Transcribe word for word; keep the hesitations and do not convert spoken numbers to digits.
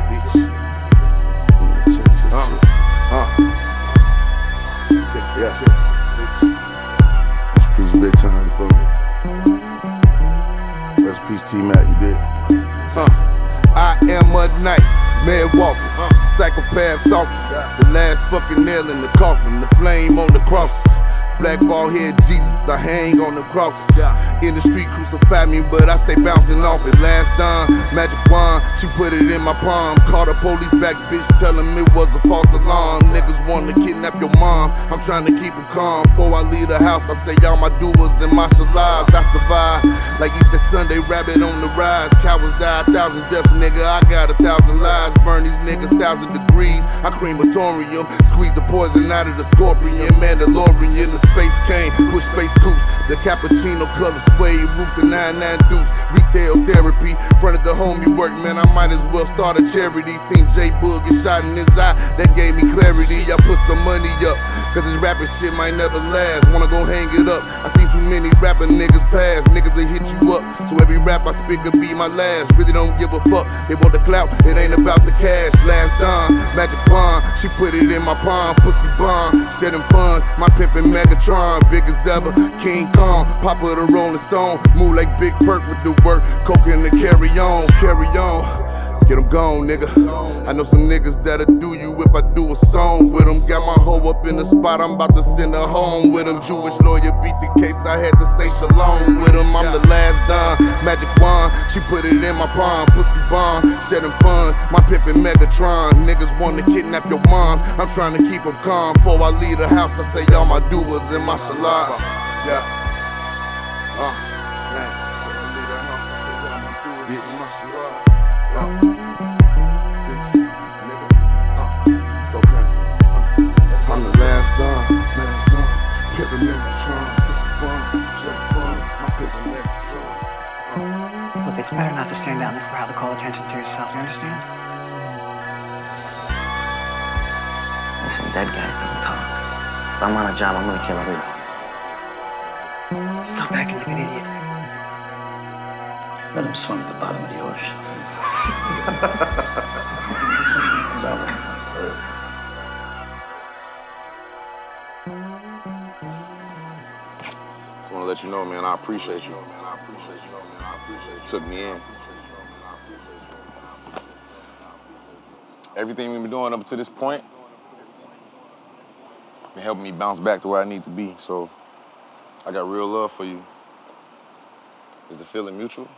bitch. Uh, uh. Yeah. Rest in peace, big time, bro. Rest in peace, T-Mac, you did. Uh, I am a nightmare walking, psychopath talking. The last fucking nail in the coffin, the flame on the cross. Black ball head Jesus, I hang on the cross. In the street crucify me, but I stay bouncing off it. Last dime, magic wand, she put it in my palm. Called a police back bitch, tell him it was a false alarm. Niggas wanna kidnap your moms, I'm trying to keep them calm. Before I leave the house, I say all my doers and martial lives. I survive, like Easter Sunday, rabbit on the rise. Cowards die a thousand deaths, nigga, I got a thousand lives. Burn these niggas thousand degrees, I crematorium. Squeeze the poison out of the scorpion, Mandalorian. The space cane, push space coops. The cappuccino color suede, roof the nine nine deuce. Retail therapy, front of the home you work, man, I might as well start a charity. Seen J Boog get shot in his eye, that gave me clarity. I put some money up, cause this rapping shit might never last. Wanna go hang it up, I seen too many rapping niggas pass. Niggas that hit you up, so every rap I spit could be my last. Really don't give a fuck, they want the clout, it ain't about the cash. Last dime, magic wand, she put it in my palm. Pussy bomb, shedding funds, my pimpin' Megatron. Big as ever, King Kong, Papa the Rolling Stone. Move like Big Perk with the work, coke in the carry on, carry on. Get them gone, nigga. I know some niggas that'll do you if I do a song with them. Got my hoe up in the spot, I'm about to send her home with them. Jewish lawyer beat the case, I had to say shalom with him. I'm the last dime, magic wand, she put it in my palm. Pussy bomb, shedding funds, my pimpin' Megatron. Niggas wanna kidnap your moms, I'm trying to keep them calm. Before I leave the house, I say all my doers and my shalom. Yeah. Uh. Bitch. Uh. Bitch. Nigga. Uh. Okay. Uh. I'm the last dime, last dime. Pimpin' Megatron, pussy bomb, shedding funds, my pimpin' Megatron. Uh. Look, it's better not to stand out in the crowd to call attention to yourself, you understand? Listen, dead guys don't talk. If I'm on a job, I'm gonna kill everybody. Stop acting like an idiot. Let him swim at the bottom of the ocean. Just wanna let you know, man, I appreciate you. Man, I appreciate you. Man, I appreciate you. Took me in. Everything we've been doing up to this point been helping me bounce back to where I need to be. So I got real love for you. Is the feeling mutual?